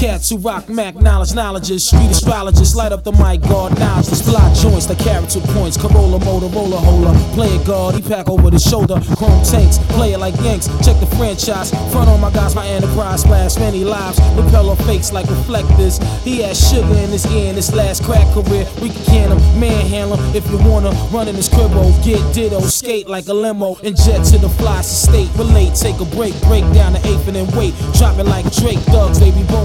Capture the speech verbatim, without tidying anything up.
cats who rock Mac knowledge, knowledges, street astrologists, light up the mic, guard knowledge, fly joints like character points, Corolla, Motorola, Hola, play it guard, he pack over the shoulder, chrome tanks, play it like Yanks, check the franchise, front on my guys, my enterprise, splash many lives, repeller fakes like reflectors, he has sugar in his ear in his last crack career, we can can him, manhandle him, if you wanna run in his cribbo, get ditto, skate like a limo, and jet to the fly state, relate, take a break, break down the eighth and then wait, drop it like Drake, thugs, they be